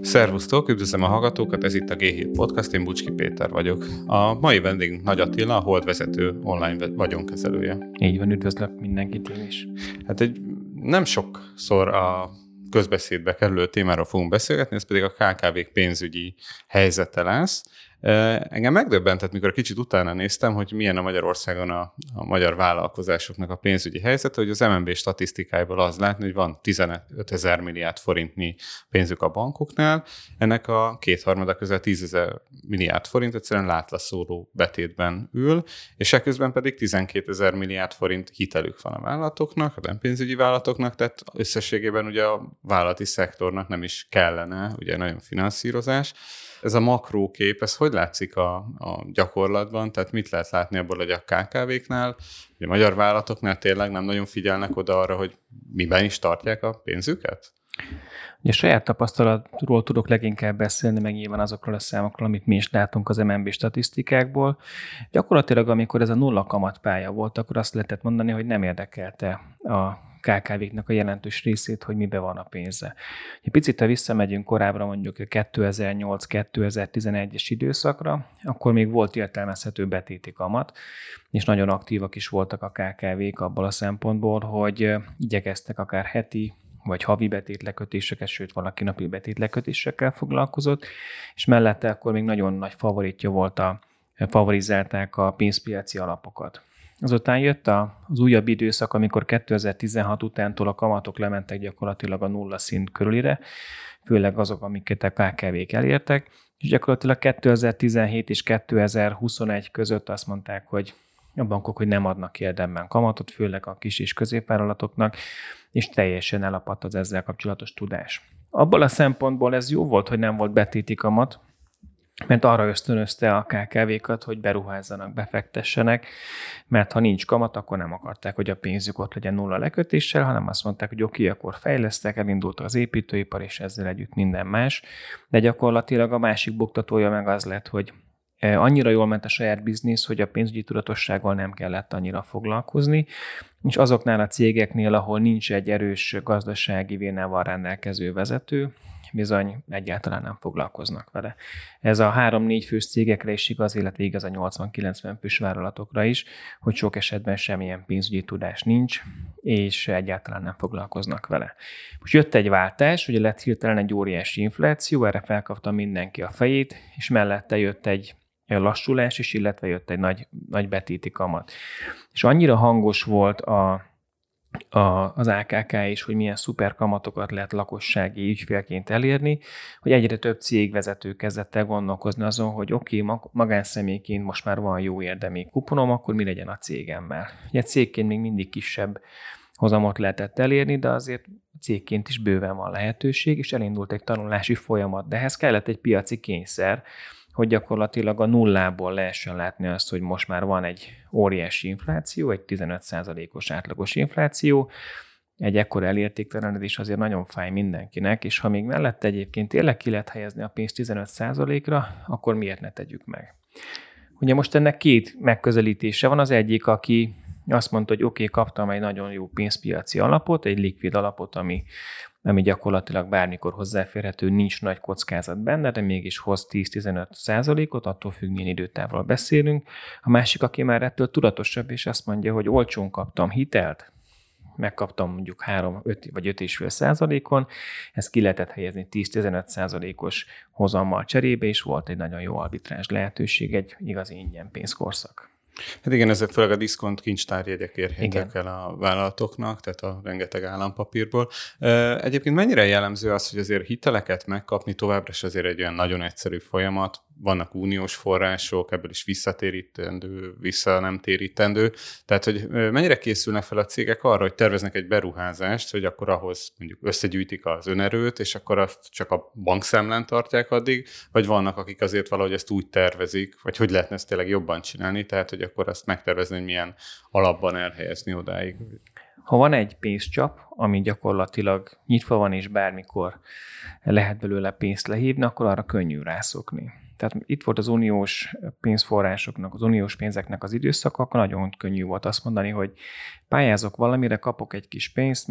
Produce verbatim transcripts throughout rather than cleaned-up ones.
Szervusztok, üdvözlöm a hallgatókat, ez itt a gé hét Podcast, én Bucski Péter vagyok. A mai vendégünk Nagy Attila, a Hold vezető online vagyonkezelője. Így van, üdvözlök mindenkit én is. Hát egy nem sokszor a közbeszédbe kerülő témáról fogunk beszélgetni, ez pedig a ká ká vék pénzügyi helyzete lesz. Engem megdöbbentett, mikor kicsit utána néztem, hogy milyen a Magyarországon a, a magyar vállalkozásoknak a pénzügyi helyzete, hogy az em en bé statisztikájából az látni, hogy van tizenötezer milliárd forintnyi pénzük a bankoknál, ennek a kétharmada közel tízezer milliárd forint egyszerűen látlaszóló betétben ül, és ekközben pedig tizenkétezer milliárd forint hitelük van a vállalatoknak, a nem pénzügyi vállalatoknak, tehát összességében ugye a vállalati szektornak nem is kellene ugye nagyon finanszírozás. Ez a makrókép, ez hogy látszik a, a gyakorlatban? Tehát mit lehet látni abból, hogy a ká ká véknál, a magyar vállalatoknál tényleg nem nagyon figyelnek oda arra, hogy miben is tartják a pénzüket? Ugye saját tapasztalatról tudok leginkább beszélni, meg nyilván azokról a számokról, amit mi is látunk az em en bé statisztikákból. Gyakorlatilag, amikor ez a nulla kamatpálya volt, akkor azt lehetett mondani, hogy nem érdekelte a ká ká véknek a jelentős részét, hogy mibe van a pénze. Egy picit, ha visszamegyünk korábbra, mondjuk a kétezer-nyolc kétezer-tizenegyes időszakra, akkor még volt értelmezhető betéti kamat, és nagyon aktívak is voltak a ká ká vék abból a szempontból, hogy igyekeztek akár heti vagy havi betétlekötéseket, sőt valaki napi betétlekötésekkel foglalkozott, és mellette akkor még nagyon nagy favoritja volt a, favorizálták a pénzpiaci alapokat. Azután jött az újabb időszak, amikor kétezer-tizenhat utántól a kamatok lementek gyakorlatilag a nulla szint körülire, főleg azok, amiket a ká ká vék elértek, és gyakorlatilag kétezer-tizenhét és kétezer-huszonegy között azt mondták, hogy a bankok, hogy nem adnak érdemben kamatot, főleg a kis és középvállalatoknak, és teljesen elapadt az ezzel kapcsolatos tudás. Abból a szempontból ez jó volt, hogy nem volt betéti kamat, mert arra ösztönözte a ká ká vékat, hogy beruházzanak, befektessenek, mert ha nincs kamat, akkor nem akarták, hogy a pénzük ott legyen nulla lekötéssel, hanem azt mondták, hogy oké, okay, akkor fejlesztek, elindult az építőipar, és ezzel együtt minden más. De gyakorlatilag a másik buktatója meg az lett, hogy annyira jól ment a saját biznisz, hogy a pénzügyi tudatossággal nem kellett annyira foglalkozni, és azoknál a cégeknél, ahol nincs egy erős gazdasági vénával rendelkező vezető, bizony egyáltalán nem foglalkoznak vele. Ez a három-négy fős cégekre is igaz, illetve igaz a nyolcvan-kilencven fős vállalatokra is, hogy sok esetben semmilyen pénzügyi tudás nincs, és egyáltalán nem foglalkoznak vele. Most jött egy váltás, ugye lett hirtelen egy óriási infláció, erre felkapta mindenki a fejét, és mellette jött egy lassulás is, illetve jött egy nagy, nagy betéti kamat. És annyira hangos volt a A, az á ká ká is, hogy milyen szuper kamatokat lehet lakossági ügyfélként elérni, hogy egyre több cégvezető kezdett el gondolkozni azon, hogy oké, okay, magánszemélyként most már van jó érdemi kuponom, akkor mi legyen a cégemmel. Ugye cégként még mindig kisebb hozamot lehetett elérni, de azért cégként is bőven van lehetőség, és elindult egy tanulási folyamat, de ehhez kellett egy piaci kényszer, hogy gyakorlatilag a nullából lehessen látni azt, hogy most már van egy óriási infláció, egy tizenöt százalékos átlagos infláció, egy ekkora elértéktelenedés azért nagyon fáj mindenkinek, és ha még mellette egyébként tényleg ki lehet helyezni a pénzt tizenöt százalékra, akkor miért ne tegyük meg? Ugye most ennek két megközelítése van, az egyik, aki azt mondta, hogy oké, okay, kaptam egy nagyon jó pénzpiaci alapot, egy likvid alapot, ami ami gyakorlatilag bármikor hozzáférhető, nincs nagy kockázat benne, de mégis hoz tíz-tizenöt százalékot, attól függ, milyen időtávról beszélünk. A másik, aki már ettől tudatosabb, és azt mondja, hogy olcsón kaptam hitelt, megkaptam mondjuk három vagy öt egész öt százalékon, ezt ki lehetett helyezni tíz-tizenöt százalékos hozammal cserébe, és volt egy nagyon jó arbitrázs lehetőség, egy igazi ingyen pénzkorszak. Hát igen, ezek főleg a diszkont kincstárjegyek érhetők el a vállalatoknak, tehát a rengeteg állampapírból. Egyébként mennyire jellemző az, hogy azért hiteleket megkapni továbbra is azért egy olyan nagyon egyszerű folyamat, vannak uniós források, ebből is visszatérítendő, vissza nem térítendő, tehát hogy mennyire készülnek fel a cégek arra, hogy terveznek egy beruházást, hogy akkor ahhoz mondjuk összegyűjtik az önerőt, és akkor azt csak a bankszámlán tartják addig, vagy vannak, akik azért valahogy ezt úgy tervezik, vagy hogy lehetne ezt tényleg jobban csinálni, tehát hogy akkor azt megtervezni, hogy milyen alapban elhelyezni odáig. Ha van egy pénzcsap, ami gyakorlatilag nyitva van, és bármikor lehet belőle pénzt lehívni, akkor arra könnyű rászokni. Tehát itt volt az uniós pénzforrásoknak, az uniós pénzeknek az időszaka, akkor nagyon könnyű volt azt mondani, hogy pályázok valamire, kapok egy kis pénzt,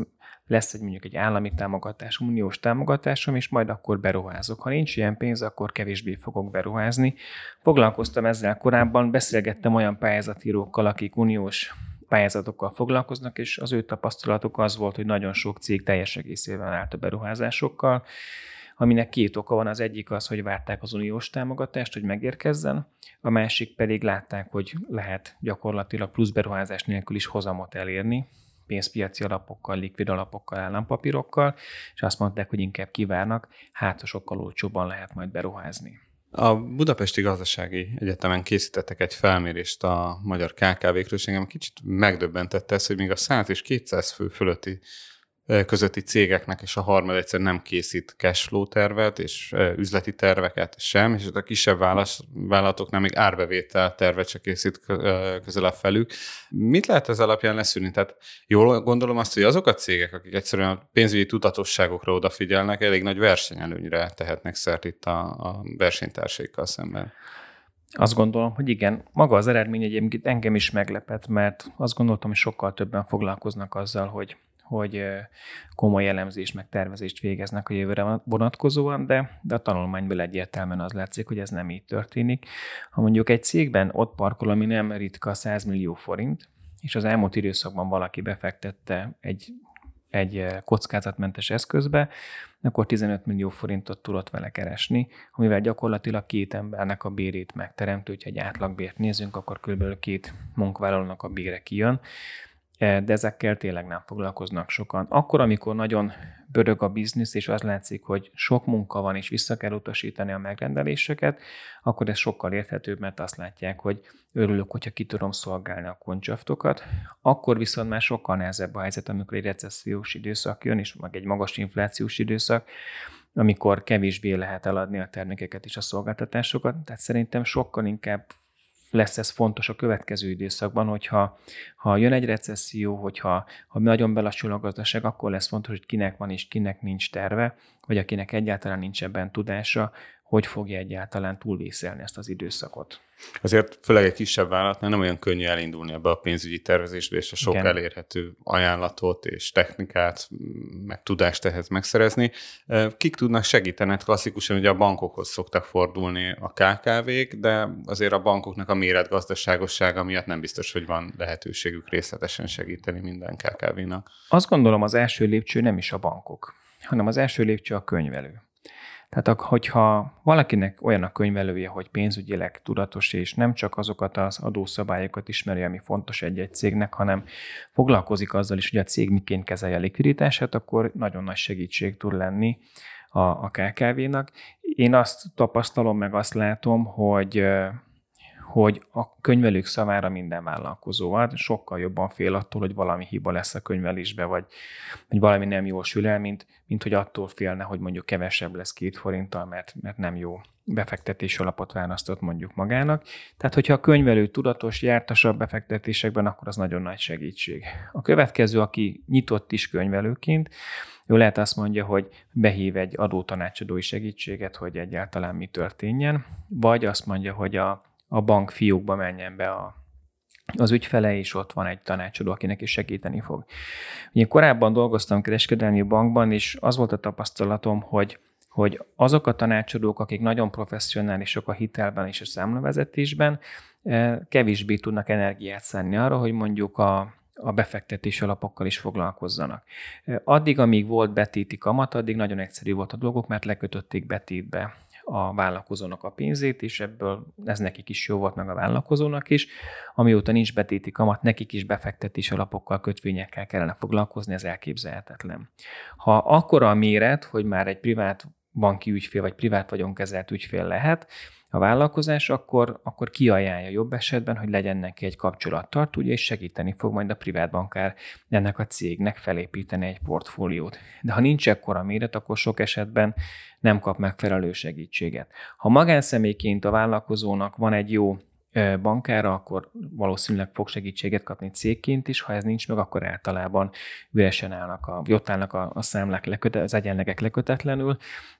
lesz egy mondjuk egy állami támogatás, uniós támogatásom, és majd akkor beruházok. Ha nincs ilyen pénz, akkor kevésbé fogok beruházni. Foglalkoztam ezzel korábban, beszélgettem olyan pályázatírókkal, akik uniós pályázatokkal foglalkoznak, és az ő tapasztalatuk az volt, hogy nagyon sok cég teljes egészében állt a beruházásokkal, aminek két oka van. Az egyik az, hogy várták az uniós támogatást, hogy megérkezzen, a másik pedig látták, hogy lehet gyakorlatilag plusz beruházás nélkül is hozamot elérni, pénzpiaci alapokkal, likvid alapokkal, állampapírokkal, és azt mondták, hogy inkább kivárnak, hát sokkal olcsóbban lehet majd beruházni. A Budapesti Gazdasági Egyetemen készítettek egy felmérést a magyar ká ká vékről, és engem kicsit megdöbbentette ez, hogy még a száz és kétszáz fő fölötti közötti cégeknek és a harmad egyszer nem készít cashflow tervet és üzleti terveket sem, és a kisebb vállalatoknál még árbevétel tervet se készít közelebb felük. Mit lehet ez alapján leszűrni? Tehát jól gondolom azt, hogy azok a cégek, akik egyszerűen a pénzügyi tudatosságokra odafigyelnek, elég nagy versenyelőnyre tehetnek szert itt a, a versenytársaikkal szemben. Azt gondolom, hogy igen. Maga az eredmény egyébként engem is meglepett, mert azt gondoltam, hogy sokkal többen foglalkoznak azzal, hogy hogy komoly elemzést meg tervezést végeznek a jövőre vonatkozóan, de, de a tanulmányból egyértelműen az látszik, hogy ez nem így történik. Ha mondjuk egy cégben ott parkol, ami nem ritka száz millió forint, és az elmúlt időszakban valaki befektette egy, egy kockázatmentes eszközbe, akkor tizenöt millió forintot tudott vele keresni, amivel gyakorlatilag két embernek a bérét megteremtő, hogyha egy átlagbért nézünk, akkor kb. Két munkavállalónak a bére kijön, de ezekkel tényleg nem foglalkoznak sokan. Akkor, amikor nagyon börög a biznisz, és az látszik, hogy sok munka van, és vissza kell utasítani a megrendeléseket, akkor ez sokkal érthetőbb, mert azt látják, hogy örülök, hogyha ki tudom szolgálni a koncsaftokat. Akkor viszont már sokkal nehezebb a helyzet, amikor egy recessziós időszak jön, és meg egy magas inflációs időszak, amikor kevésbé lehet eladni a termékeket és a szolgáltatásokat. Tehát szerintem sokkal inkább lesz ez fontos a következő időszakban, hogyha ha jön egy recesszió, hogyha ha nagyon belassul a gazdaság, akkor lesz fontos, hogy kinek van és kinek nincs terve, vagy akinek egyáltalán nincs ebben tudása, hogy fogja egyáltalán túlvészelni ezt az időszakot. Azért főleg egy kisebb vállalatnál nem olyan könnyű elindulni ebbe a pénzügyi tervezésbe, és a sok Igen. elérhető ajánlatot és technikát, meg tudást ehhez megszerezni. Kik tudnak segíteni? Klasszikusan ugye a bankokhoz szoktak fordulni a ká ká vék, de azért a bankoknak a méretgazdaságossága miatt nem biztos, hogy van lehetőségük részletesen segíteni minden ká ká vénak. Azt gondolom, az első lépcső nem is a bankok, hanem az első lépcső a könyvelő. Tehát, hogyha valakinek olyan a könyvelője, hogy pénzügyileg tudatos, és nem csak azokat az adószabályokat ismeri, ami fontos egy-egy cégnek, hanem foglalkozik azzal is, hogy a cég miként kezelje a likviditását, akkor nagyon nagy segítség tud lenni a, a ká ká vénak. Én azt tapasztalom, meg azt látom, hogy hogy a könyvelők szavára minden vállalkozó van, sokkal jobban fél attól, hogy valami hiba lesz a könyvelésbe, vagy, vagy valami nem jól sül el, mint, mint hogy attól félne, hogy mondjuk kevesebb lesz két forinttal, mert, mert nem jó befektetési alapot választott mondjuk magának. Tehát, hogyha a könyvelő tudatos, jártasabb befektetésekben, akkor az nagyon nagy segítség. A következő, aki nyitott is könyvelőként, jó, lehet azt mondja, hogy behív egy adótanácsadói segítséget, hogy egyáltalán mi történjen, vagy azt mondja, hogy a a bank fiókba menjen be a, az ügyfele, és ott van egy tanácsadó, akinek is segíteni fog. Ugye korábban dolgoztam kereskedelmi bankban, és az volt a tapasztalatom, hogy, hogy azok a tanácsadók, akik nagyon professzionálisok a hitelben és a számlavezetésben, kevésbé tudnak energiát szánni arra, hogy mondjuk a a befektetési alapokkal is foglalkozzanak. Addig, amíg volt betéti kamat, addig nagyon egyszerű volt a dolgok, mert lekötötték betétbe a vállalkozónak a pénzét, és ebből ez nekik is jó volt, meg a vállalkozónak is. Amióta nincs betéti kamat, nekik is befektetési alapokkal, kötvényekkel kellene foglalkozni, ez elképzelhetetlen. Ha akkora a méret, hogy már egy privát banki ügyfél, vagy privát vagyonkezelt ügyfél lehet a vállalkozás, akkor, akkor kiajánlja jobb esetben, hogy legyen neki egy kapcsolattartója, és segíteni fog majd a privátbankár ennek a cégnek felépíteni egy portfóliót. De ha nincs ekkora méret, akkor sok esetben nem kap megfelelő segítséget. Ha magánszemélyként a vállalkozónak van egy jó bankára, akkor valószínűleg fog segítséget kapni cégként is, ha ez nincs meg, akkor általában üresen állnak, a, ott állnak a, a számlák, leköte, az egyenlegek lekötetlenül.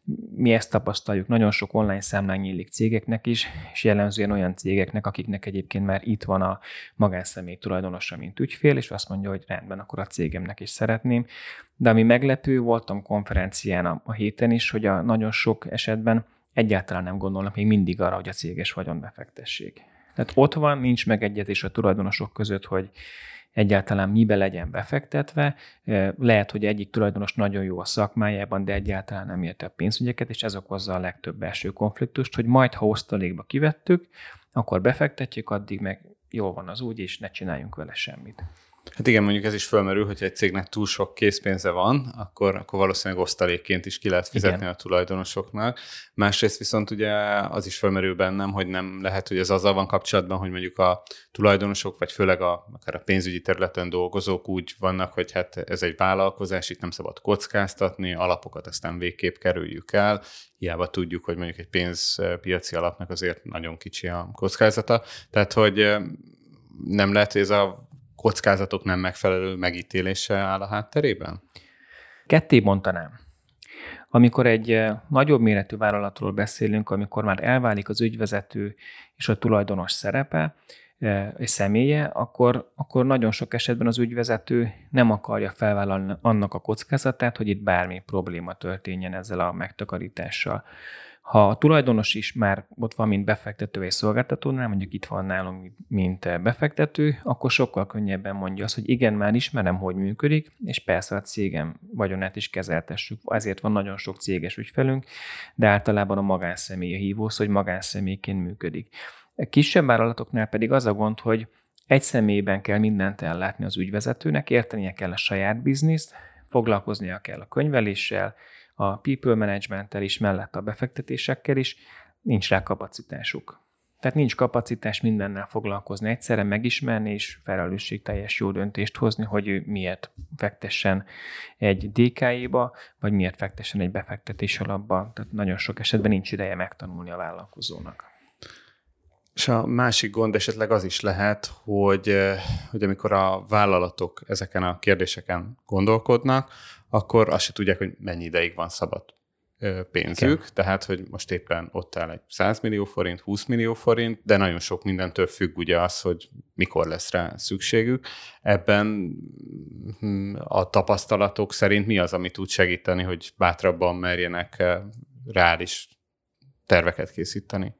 Mi ezt tapasztaljuk, nagyon sok online számlán nyílik cégeknek is, és jellemzően olyan cégeknek, akiknek egyébként már itt van a magánszemély tulajdonosa, mint ügyfél, és azt mondja, hogy rendben, akkor a cégemnek is szeretném. De ami meglepő, voltam konferencián a, a héten is, hogy a nagyon sok esetben egyáltalán nem gondolnak még mindig arra, hogy a céges vagyon befektessék. Tehát ott van, nincs megegyezés a tulajdonosok között, hogy egyáltalán mibe legyen befektetve. Lehet, hogy egyik tulajdonos nagyon jó a szakmájában, de egyáltalán nem érte a pénzügyeket, és ez okozza a legtöbb belső konfliktust, hogy majd, ha osztalékba kivettük, akkor befektetjük, addig meg jól van az úgy, és ne csináljunk vele semmit. Hát igen, mondjuk ez is fölmerül, hogyha egy cégnek túl sok készpénze van, akkor, akkor valószínűleg osztalékként is ki lehet fizetni igen. a tulajdonosoknak. Másrészt viszont ugye az is fölmerül bennem, hogy nem lehet, hogy ez azzal van kapcsolatban, hogy mondjuk a tulajdonosok, vagy főleg a, akár a pénzügyi területen dolgozók úgy vannak, hogy hát ez egy vállalkozás, itt nem szabad kockáztatni, alapokat aztán végképp kerüljük el, hiába tudjuk, hogy mondjuk egy pénzpiaci alapnak azért nagyon kicsi a kockázata. Tehát, hogy nem lehet, hogy ez a kockázatok nem megfelelő megítélése áll a hátterében? Ketté bontanám. Amikor egy nagyobb méretű vállalatról beszélünk, amikor már elválik az ügyvezető és a tulajdonos szerepe, és személye, akkor, akkor nagyon sok esetben az ügyvezető nem akarja felvállalni annak a kockázatát, hogy itt bármi probléma történjen ezzel a megtakarítással. Ha a tulajdonos is már ott van, mint befektető és szolgáltatónál, mondjuk itt van nálunk, mint befektető, akkor sokkal könnyebben mondja azt, hogy igen, már ismerem, hogy működik, és persze a cégem vagyonát is kezeltessük. Ezért van nagyon sok céges ügyfelünk, de általában a magánszemély a hívósz, hogy magánszemélyként működik. A kisebb vállalatoknál pedig az a gond, hogy egy személyben kell mindent ellátni az ügyvezetőnek, értenie kell a saját bizniszt, foglalkoznia kell a könyveléssel, a people managementtel is, mellett a befektetésekkel is, nincs rá kapacitásuk. Tehát nincs kapacitás mindennel foglalkozni, egyszerre megismerni és felelősségteljes jó döntést hozni, hogy ő miért fektessen egy dé ká é-ba, vagy miért fektessen egy befektetés alapba. Tehát nagyon sok esetben nincs ideje megtanulni a vállalkozónak. És a másik gond esetleg az is lehet, hogy, hogy amikor a vállalatok ezeken a kérdéseken gondolkodnak, akkor azt se tudják, hogy mennyi ideig van szabad pénzük, igen. Tehát, hogy most éppen ott áll egy száz millió forint, húsz millió forint, de nagyon sok mindentől függ ugye az, hogy mikor lesz rá szükségük. Ebben a tapasztalatok szerint mi az, ami tud segíteni, hogy bátrabban merjenek reális terveket készíteni?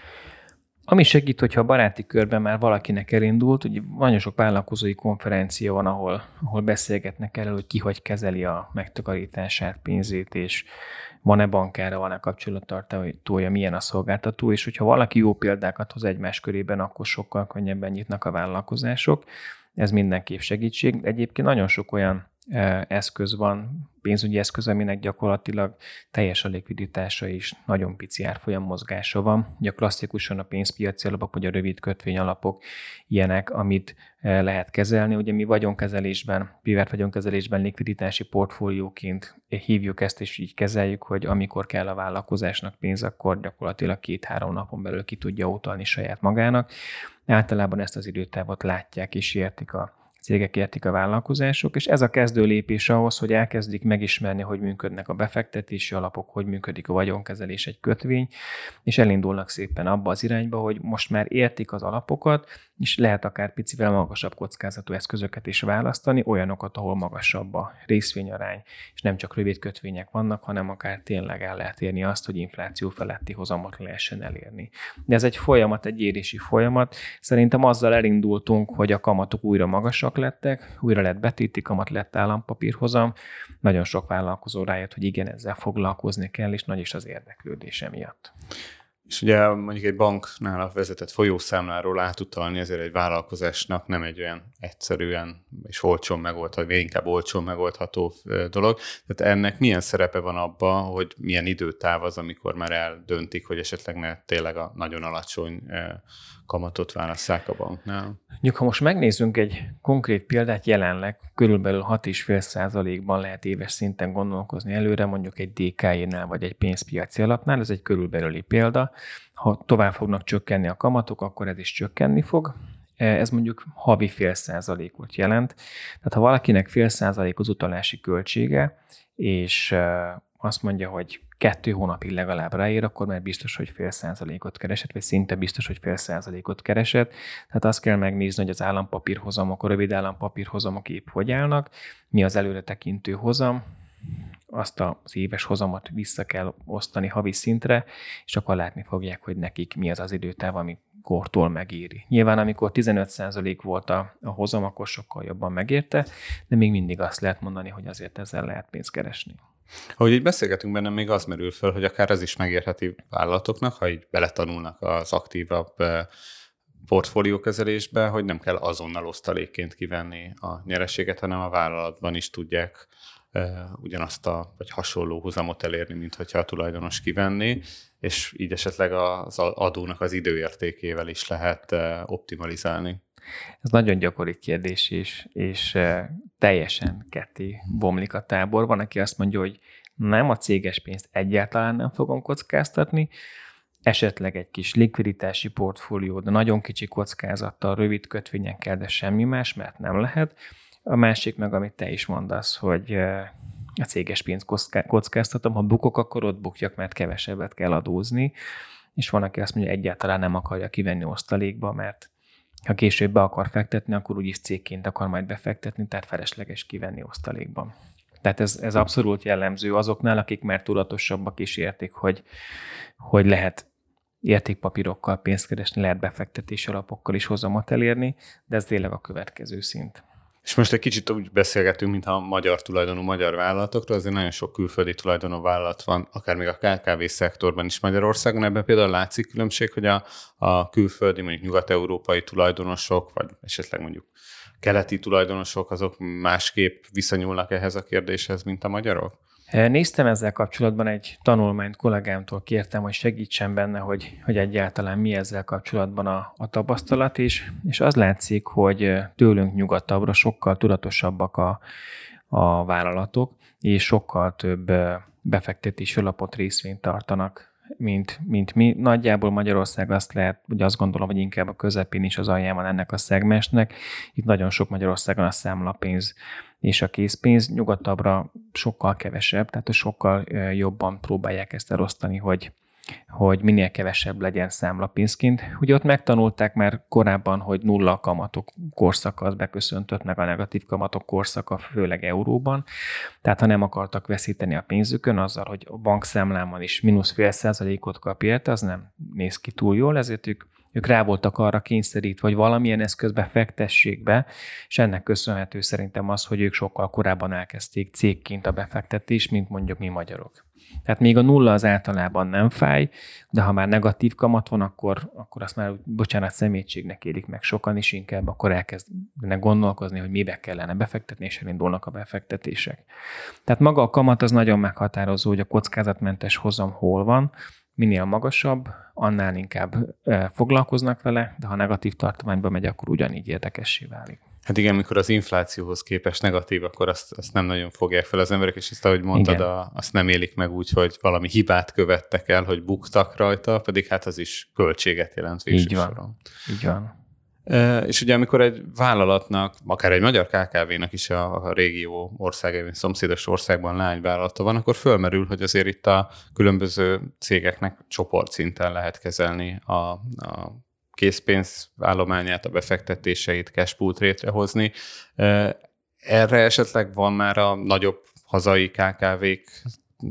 Ami segít, hogyha a baráti körben már valakinek elindult, ugye nagyon sok vállalkozói konferencia van, ahol, ahol beszélgetnek erről, hogy ki hogy kezeli a megtakarítását, pénzét, és van-e bankára, van-e kapcsolattartója, milyen a szolgáltató, és hogyha valaki jó példákat hoz egymás körében, akkor sokkal könnyebben nyitnak a vállalkozások. Ez mindenképp segítség. Egyébként nagyon sok olyan eszköz van, pénzügyi eszköz, aminek gyakorlatilag teljes a likviditása is, nagyon pici árfolyam mozgása van. Ugye klasszikusan a pénzpiaci alapok, vagy a rövid kötvény alapok ilyenek, amit lehet kezelni. Ugye mi vagyonkezelésben, privát vagyonkezelésben likviditási portfólióként hívjuk ezt, és így kezeljük, hogy amikor kell a vállalkozásnak pénz, akkor gyakorlatilag két-három napon belül ki tudja utalni saját magának. Általában ezt az időtávot látják és értik a cégek, értik a vállalkozások, és ez a kezdő lépés ahhoz, hogy elkezdik megismerni, hogy működnek a befektetési alapok, hogy működik a vagyonkezelés, egy kötvény, és elindulnak szépen abba az irányba, hogy most már értik az alapokat, és lehet akár picivel magasabb kockázatú eszközöket is választani, olyanokat, ahol magasabb a részvényarány, és nem csak rövid kötvények vannak, hanem akár tényleg el lehet érni azt, hogy infláció feletti hozamot lehessen elérni. De ez egy folyamat, egy érési folyamat. Szerintem azzal elindultunk, hogy a kamatok újra magasak lettek, újra lett betéti kamat, lett állampapírhozam. Nagyon sok vállalkozó rájött, hogy igen, ezzel foglalkozni kell, és nagy is az érdeklődése miatt. És ugye mondjuk egy banknál a vezetett folyószámláról átutalni ezért egy vállalkozásnak nem egy olyan egyszerűen és olcsón megoldható, vagy inkább olcsón megoldható dolog. Tehát ennek milyen szerepe van abban, hogy milyen időtáv az, amikor már eldöntik, hogy esetleg ne tényleg a nagyon alacsony kamatot válasszák a banknál? Mondjuk, ha most megnézzünk egy konkrét példát, jelenleg körülbelül hat egész öt százalékban lehet éves szinten gondolkozni előre, mondjuk egy dé ká é-nál vagy egy pénzpiaci alapnál, ez egy körülbelüli példa. Ha tovább fognak csökkenni a kamatok, akkor ez is csökkenni fog. Ez mondjuk havi fél százalékot jelent. Tehát ha valakinek fél százalék az utalási költsége, és azt mondja, hogy kettő hónapig legalább ráér, akkor már biztos, hogy fél százalékot keresett, vagy szinte biztos, hogy fél százalékot keresett. Tehát azt kell megnézni, hogy az állampapírhozamok, a rövid állampapírhozamok épp hogy állnak, mi az előretekintő hozam, azt az éves hozamot vissza kell osztani havi szintre, és akkor látni fogják, hogy nekik mi az az időtáv, amikortól megéri. Nyilván, amikor tizenöt százalék volt a, a hozam, akkor sokkal jobban megérte, de még mindig azt lehet mondani, hogy azért ezzel lehet pénzt keresni. Ahogy így beszélgetünk benne, még az merül föl, hogy akár ez is megérheti vállalatoknak, ha így beletanulnak az aktívabb portfóliókezelésbe, hogy nem kell azonnal osztalékként kivenni a nyereséget, hanem a vállalatban is tudják ugyanazt a, vagy hasonló hozamot elérni, mint hogyha a tulajdonos kivenni, és így esetleg az adónak az időértékével is lehet optimalizálni. Ez nagyon gyakori kérdés is, és teljesen ketté bomlik a tábor. Van, aki azt mondja, hogy nem, a céges pénzt egyáltalán nem fogom kockáztatni, esetleg egy kis likviditási portfólió, de nagyon kicsi kockázattal, rövid kötvényekkel, de semmi más, mert nem lehet. A másik meg, amit te is mondasz, hogy a céges pénzt kockáztatom, ha bukok, akkor ott bukjak, mert kevesebbet kell adózni, és van, aki azt mondja, egyáltalán nem akarja kivenni osztalékba, mert ha később be akar fektetni, akkor úgyis cégként akar majd befektetni, tehát felesleges kivenni osztalékban. Tehát ez, ez abszolút jellemző azoknál, akik már tudatosabbak is értik, hogy, hogy lehet értékpapírokkal pénzt keresni, lehet befektetési alapokkal is hozamot elérni, de ez tényleg a következő szint. És most egy kicsit úgy beszélgetünk, mintha a magyar tulajdonú magyar vállalatokról, azért nagyon sok külföldi tulajdonú vállalat van, akár még a ká ká vé szektorban is Magyarországon. Ebben például látszik különbség, hogy a, a külföldi, mondjuk nyugat-európai tulajdonosok, vagy esetleg mondjuk keleti tulajdonosok, azok másképp viszonyulnak ehhez a kérdéshez, mint a magyarok? Néztem ezzel kapcsolatban egy tanulmányt, kollégámtól kértem, hogy segítsen benne, hogy, hogy egyáltalán mi ezzel kapcsolatban a, a tapasztalat is, és az látszik, hogy tőlünk nyugatabbra sokkal tudatosabbak a, a vállalatok, és sokkal több befektetési alapot, részvényt tartanak, mint, mint mi. Nagyjából Magyarország azt lehet, hogy azt gondolom, hogy inkább a közepén is az alján van ennek a szegmensnek. Itt nagyon sok Magyarországon a számlapénz és a készpénz, nyugatabbra sokkal kevesebb, tehát sokkal jobban próbálják ezt elosztani, hogy, hogy minél kevesebb legyen számlapénzként. Ugye ott megtanulták már korábban, hogy nulla kamatok korszaka az beköszöntött, meg a negatív kamatok korszaka, főleg euróban. Tehát ha nem akartak veszíteni a pénzükön, azzal, hogy a bankszámlámon is mínusz fél százalékot kap érte, az nem néz ki túl jól, ezért ők Ők rá voltak arra kényszerítve, hogy valamilyen eszközbe fektessék be, és ennek köszönhető szerintem az, hogy ők sokkal korábban elkezdték cégként a befektetést, mint mondjuk mi magyarok. Tehát még a nulla az általában nem fáj, de ha már negatív kamat van, akkor, akkor azt már, bocsánat, szemétségnek élik meg sokan is, inkább akkor elkezdenek gondolkozni, hogy mibe kellene befektetni, és elindulnak a befektetések. Tehát maga a kamat az nagyon meghatározó, hogy a kockázatmentes hozam hol van, minél magasabb, annál inkább foglalkoznak vele, de ha negatív tartományba megy, akkor ugyanígy érdekessé válik. Hát igen, mikor az inflációhoz képest negatív, akkor azt, azt nem nagyon fogják fel az emberek, és ezt, ahogy mondtad, a, azt nem élik meg úgy, hogy valami hibát követtek el, hogy buktak rajta, pedig hát az is költséget jelent végső soron. Így van. E, és ugye amikor egy vállalatnak, akár egy magyar ká ká vének is a, a régió országában, szomszédos országban lányvállalata van, akkor fölmerül, hogy azért itt a különböző cégeknek csoportszinten lehet kezelni a, a készpénzállományát, a befektetéseit, cashpool-t létrehozni. Erre esetleg van már a nagyobb hazai ká ká vék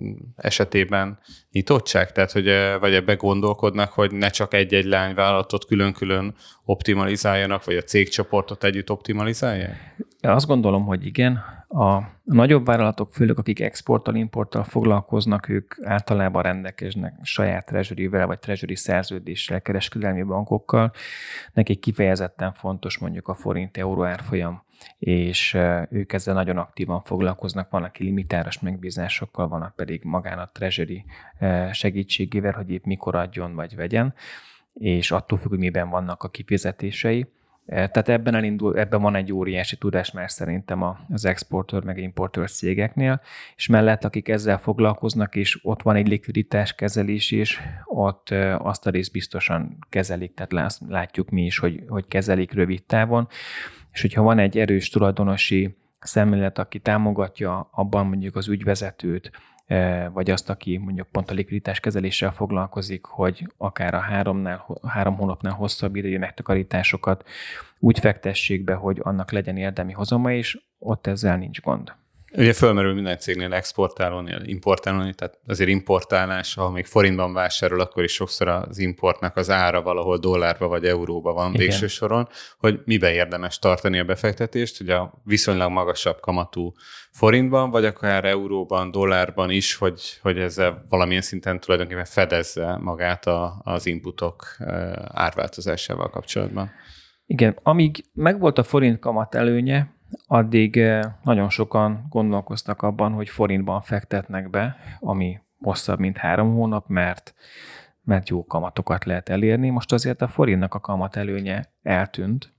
esetében nyitottság? Tehát, hogy vagy ebbe gondolkodnak, hogy ne csak egy-egy lányvállalatot külön-külön optimalizáljanak, vagy a cégcsoportot együtt optimalizálják? Azt gondolom, hogy igen. A nagyobb vállalatok, főleg akik exporttal, importtal foglalkoznak, ők általában rendelkeznek saját treasury-vel, vagy treasury szerződéssel, kereskedelmi bankokkal. Nekik kifejezetten fontos mondjuk a forint-euró árfolyam, és ők ezzel nagyon aktívan foglalkoznak. Van, aki limitáros megbízásokkal, van, pedig magán a treasury segítségével, hogy épp mikor adjon vagy vegyen, és attól függ, hogy miben vannak a kifizetései. Tehát ebben elindul, ebben van egy óriási tudás már szerintem az exportőr meg importőr cégeknél, és mellett akik ezzel foglalkoznak, és ott van egy likviditás kezelés is, ott azt a részt biztosan kezelik, tehát látjuk mi is, hogy, hogy kezelik rövid távon, és hogyha van egy erős tulajdonosi szemlélet, aki támogatja abban mondjuk az ügyvezetőt, vagy azt, aki mondjuk pont a likviditás kezeléssel foglalkozik, hogy akár a háromnál, három hónapnál hosszabb idejű megtakarításokat úgy fektessék be, hogy annak legyen érdemi hozama, és ott ezzel nincs gond. Ugye fölmerül minden cégnél exportálónél, importálónél, tehát azért importálás, ha még forintban vásárol, akkor is sokszor az importnak az ára valahol dollárba vagy euróba van Igen. végső soron, hogy miben érdemes tartani a befektetést, hogy a viszonylag magasabb kamatú forintban, vagy akár euróban, dollárban is, hogy, hogy ezzel valamilyen szinten tulajdonképpen fedezze magát a, az inputok árváltozásával kapcsolatban. Igen, amíg megvolt a forint kamat előnye, addig nagyon sokan gondolkoztak abban, hogy forintban fektetnek be, ami hosszabb, mint három hónap, mert, mert jó kamatokat lehet elérni. Most azért a forintnak a kamat előnye eltűnt,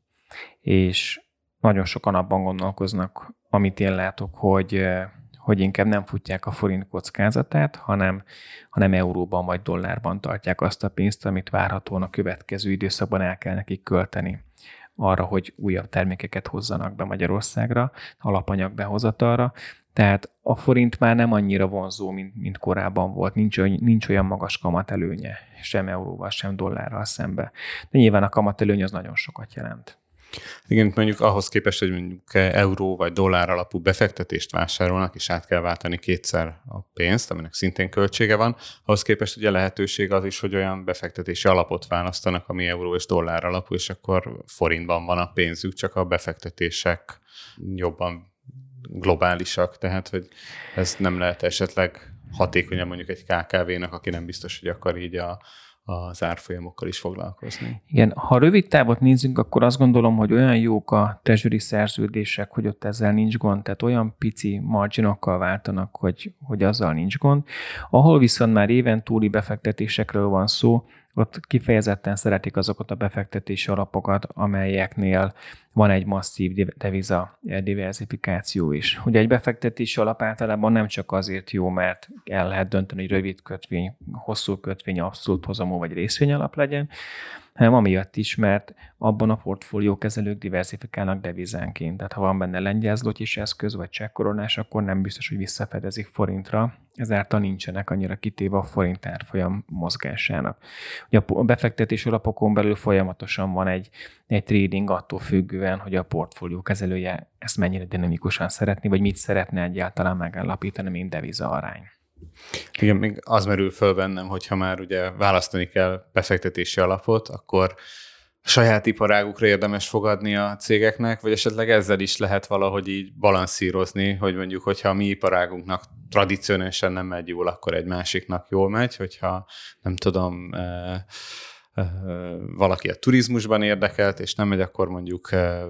és nagyon sokan abban gondolkoznak, amit én látok, hogy, hogy inkább nem futják a forint kockázatát, hanem, hanem euróban vagy dollárban tartják azt a pénzt, amit várhatóan a következő időszakban el kell nekik költeni arra, hogy újabb termékeket hozzanak be Magyarországra, alapanyag behozatalra. Tehát a forint már nem annyira vonzó, mint, mint korábban volt. Nincs, nincs olyan magas kamatelőnye, sem euróval, sem dollárral szembe. De nyilván a kamatelőny az nagyon sokat jelent. Igen, mondjuk ahhoz képest, hogy mondjuk euró vagy dollár alapú befektetést vásárolnak, és át kell váltani kétszer a pénzt, aminek szintén költsége van, ahhoz képest ugye lehetőség az is, hogy olyan befektetési alapot választanak, ami euró és dollár alapú, és akkor forintban van a pénzük, csak a befektetések jobban globálisak, tehát hogy ez nem lehet esetleg hatékonyan mondjuk egy ká ká vének, aki nem biztos, hogy akar így a az árfolyamokkal is foglalkozni. Igen, ha rövid távot nézzünk, akkor azt gondolom, hogy olyan jók a treasury szerződések, hogy ott ezzel nincs gond, tehát olyan pici marginokkal váltanak, hogy, hogy azzal nincs gond. Ahol viszont már éven túli befektetésekről van szó, ott kifejezetten szeretik azokat a befektetési alapokat, amelyeknél van egy masszív deviza diversifikáció is. Ugye egy befektetési alap általában nem csak azért jó, mert el lehet dönteni, hogy rövid kötvény, hosszú kötvény, abszolút hozamú vagy részvényalap legyen, hanem amiatt is, mert abban a portfóliókezelők diversifikálnak devizánként. Tehát ha van benne lengyel zlotyis eszköz vagy csekkoronás, akkor nem biztos, hogy visszafedezik forintra, ezáltal nincsenek annyira kitéve a forint árfolyam mozgásának. Ugye a befektetési alapokon belül folyamatosan van egy, egy trading attól függően, hogy a portfóliókezelője ezt mennyire dinamikusan szeretni, vagy mit szeretne egyáltalán megállapítani, mint deviza arány. Igen, még az merül föl bennem, hogyha már ugye választani kell befektetési alapot, akkor a saját iparágukra érdemes fogadni a cégeknek, vagy esetleg ezzel is lehet valahogy így balanszírozni, hogy mondjuk, hogyha a mi iparágunknak tradicionálisan nem megy jól, akkor egy másiknak jól megy, hogyha nem tudom, e, e, valaki a turizmusban érdekelt, és nem megy, akkor mondjuk e,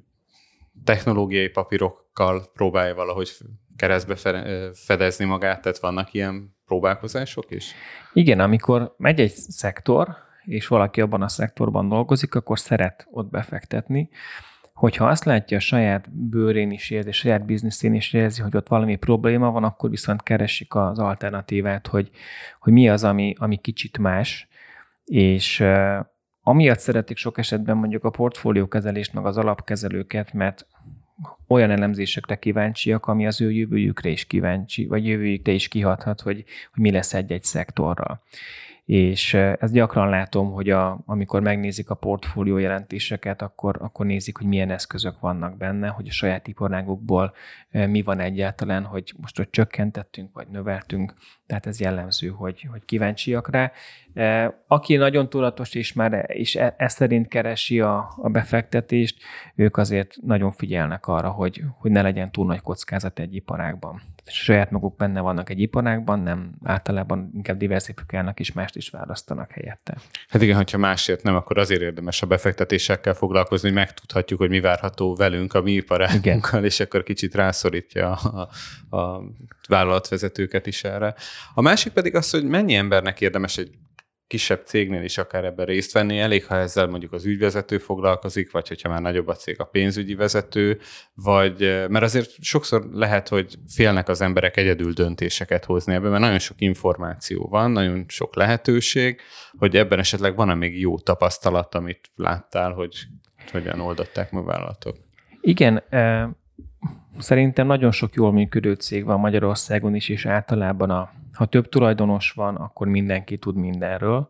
technológiai papírokkal próbálja valahogy keresztbe fedezni magát, tehát vannak ilyen próbálkozások is? Igen, amikor megy egy szektor, és valaki abban a szektorban dolgozik, akkor szeret ott befektetni. Hogyha azt látja a saját bőrén is érzi, a saját bizniszén is érzi, hogy ott valami probléma van, akkor viszont keresik az alternatívát, hogy, hogy mi az, ami, ami kicsit más, és uh, amiatt szeretik sok esetben mondjuk a portfóliókezelést, meg az alapkezelőket, mert olyan elemzésekre kíváncsiak, ami az ő jövőjükre is kíváncsi, vagy jövőjükre is kihathat, hogy, hogy mi lesz egy-egy szektorral. És ezt gyakran látom, hogy a, amikor megnézik a portfólió jelentéseket, akkor, akkor nézik, hogy milyen eszközök vannak benne, hogy a saját iparágukból mi van egyáltalán, hogy most hogy csökkentettünk, vagy növeltünk. Tehát ez jellemző, hogy, hogy kíváncsiak rá. Aki nagyon tudatos és már és ezt szerint keresi a, a befektetést, ők azért nagyon figyelnek arra, hogy, hogy ne legyen túl nagy kockázat egy iparágban. Saját maguk benne vannak egy iparágban, nem általában inkább diversifikálnak és mást is választanak helyette. Hát igen, hogyha másért nem, akkor azért érdemes a befektetésekkel foglalkozni, hogy megtudhatjuk, hogy mi várható velünk, a mi iparágunkkal, igen. És akkor kicsit rászorítja a, a vállalatvezetőket is erre. A másik pedig az, hogy mennyi embernek érdemes egy kisebb cégnél is akár ebben részt venni. Elég, ha ezzel mondjuk az ügyvezető foglalkozik, vagy hogyha már nagyobb a cég, a pénzügyi vezető, vagy, mert azért sokszor lehet, hogy félnek az emberek egyedül döntéseket hozni ebben, mert nagyon sok információ van, nagyon sok lehetőség, hogy ebben esetleg van-e még jó tapasztalat, amit láttál, hogy hogyan oldották meg vállalatok? Igen, szerintem nagyon sok jól működő cég van Magyarországon is, és általában a, ha több tulajdonos van, akkor mindenki tud mindenről,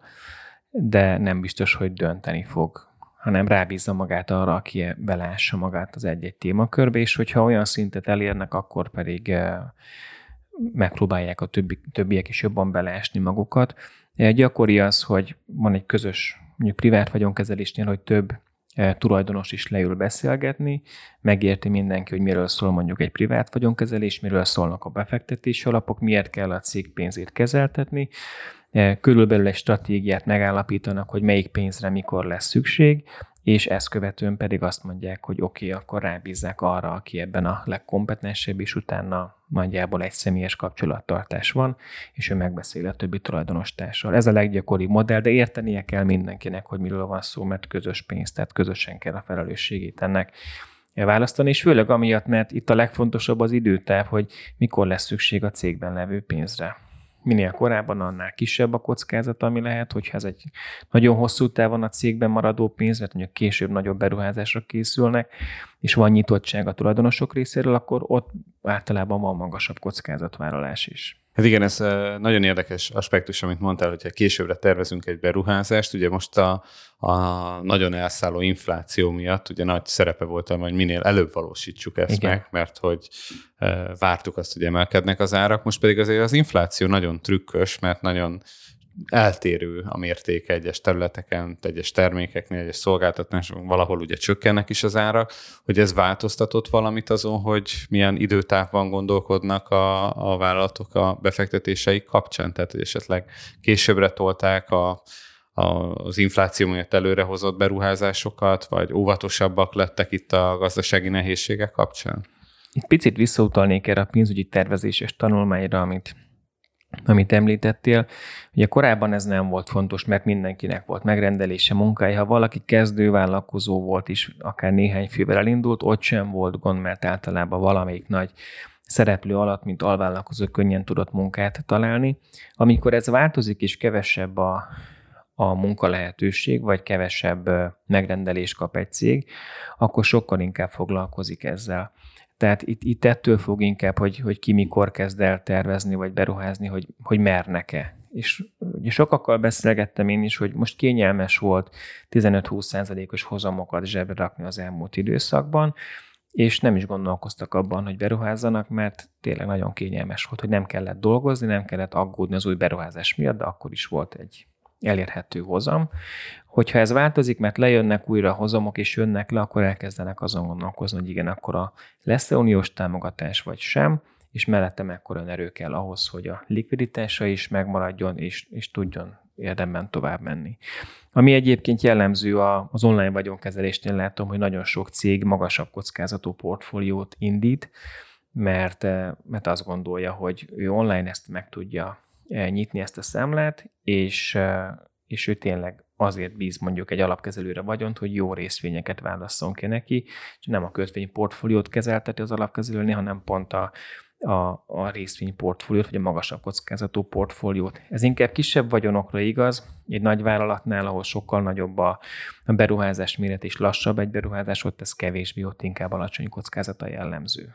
de nem biztos, hogy dönteni fog, hanem rábízza magát arra, aki belássa magát az egy-egy témakörbe, és hogyha olyan szintet elérnek, akkor pedig megpróbálják a többi, többiek is jobban beleásni magukat. Gyakori az, hogy van egy közös, mondjuk privát vagyonkezelésnél, hogy több tulajdonos is leül beszélgetni, megérti mindenki, hogy miről szól mondjuk egy privát vagyonkezelés, miről szólnak a befektetési alapok, miért kell a cég pénzét kezeltetni, körülbelül egy stratégiát megállapítanak, hogy melyik pénzre mikor lesz szükség, és ezt követően pedig azt mondják, hogy oké, okay, akkor rábízzák arra, aki ebben a legkompetensebb, és utána nagyjából egy személyes kapcsolattartás van, és ő megbeszél a többi tulajdonostársal. Ez a leggyakoribb modell, de értenie kell mindenkinek, hogy miről van szó, mert közös pénz, tehát közösen kell a felelősségét ennek választani, és főleg amiatt, mert itt a legfontosabb az időtáv, hogy mikor lesz szükség a cégben levő pénzre. Minél korábban, annál kisebb a kockázat, ami lehet, hogyha ez egy nagyon hosszú távon a cégben maradó pénz, mert mondjuk később nagyobb beruházásra készülnek, és van nyitottság a tulajdonosok részéről, akkor ott általában van magasabb kockázatvállalás is. Hát igen, ez nagyon érdekes aspektus, amit mondtál, hogyha későbbre tervezünk egy beruházást. Ugye most a, a nagyon elszálló infláció miatt ugye nagy szerepe volt, hogy minél előbb valósítsuk ezt igen. meg, mert hogy e, vártuk azt, hogy emelkednek az árak. Most pedig azért az infláció nagyon trükkös, mert nagyon eltérő a mértéke egyes területeken, egyes termékeknél, egyes szolgáltatásokon, valahol ugye csökkennek is az árak, hogy ez változtatott valamit azon, hogy milyen időtávban gondolkodnak a, a vállalatok a befektetéseik kapcsán, tehát hogy esetleg későbbre tolták a, a, az infláció miatt előrehozott beruházásokat, vagy óvatosabbak lettek itt a gazdasági nehézségek kapcsán? Itt picit visszautalnék erre a pénzügyi tervezéses tanulmányra, amit amit említettél. Ugye korábban ez nem volt fontos, mert mindenkinek volt megrendelése, munkája. Ha valaki kezdővállalkozó volt is, akár néhány fővel elindult, ott sem volt gond, mert általában valamelyik nagy szereplő alatt, mint alvállalkozó könnyen tudott munkát találni. Amikor ez változik, és kevesebb a, a munkalehetőség, vagy kevesebb megrendelés kap egy cég, akkor sokkal inkább foglalkozik ezzel. Tehát itt, itt ettől fog inkább, hogy, hogy ki mikor kezd el tervezni, vagy beruházni, hogy, hogy mernek-e. És ugye sokakkal beszélgettem én is, hogy most kényelmes volt tizenöt-húsz százalékos hozamokat zsebre rakni az elmúlt időszakban, és nem is gondolkoztak abban, hogy beruházzanak, mert tényleg nagyon kényelmes volt, hogy nem kellett dolgozni, nem kellett aggódni az új beruházás miatt, de akkor is volt egy elérhető hozam. Hogyha ez változik, mert lejönnek újra a hozamok, és jönnek le, akkor elkezdenek azon gondolkozni, hogy igen, akkor a lesz-e uniós támogatás, vagy sem, és mellette mekkora erő kell ahhoz, hogy a likviditása is megmaradjon, és, és tudjon érdemben tovább menni. Ami egyébként jellemző az online vagyonkezelésnél, látom, hogy nagyon sok cég magasabb kockázatú portfóliót indít, mert, mert azt gondolja, hogy ő online ezt meg tudja nyitni ezt a számlát, és, és ő tényleg azért bíz mondjuk egy alapkezelőre vagyont, hogy jó részvényeket válasszon ki neki, és nem a kötvényportfóliót kezelteti az alapkezelőnél, hanem pont a, a, a részvényportfóliót, vagy a magasabb kockázatú portfóliót. Ez inkább kisebb vagyonokra igaz, egy nagy vállalatnál, ahol sokkal nagyobb a, a beruházás méret és lassabb egy beruházás, ott ez kevésbé, ott inkább alacsony kockázata jellemző.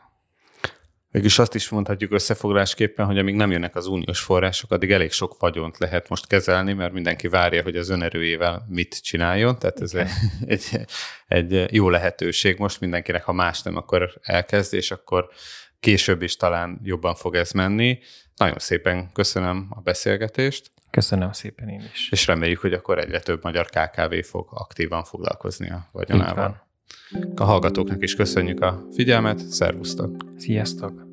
Mégis azt is mondhatjuk összefoglalásképpen, hogy amíg nem jönnek az uniós források, addig elég sok vagyont lehet most kezelni, mert mindenki várja, hogy az önerőjével mit csináljon. Tehát ez okay. egy, egy, egy jó lehetőség most mindenkinek, ha más nem, akkor elkezd, és akkor később is talán jobban fog ez menni. Nagyon szépen köszönöm a beszélgetést. Köszönöm szépen én is. És reméljük, hogy akkor egyre több magyar ká ká vé fog aktívan foglalkozni a vagyonával. A hallgatóknak is köszönjük a figyelmet, szervusztok! Sziasztok!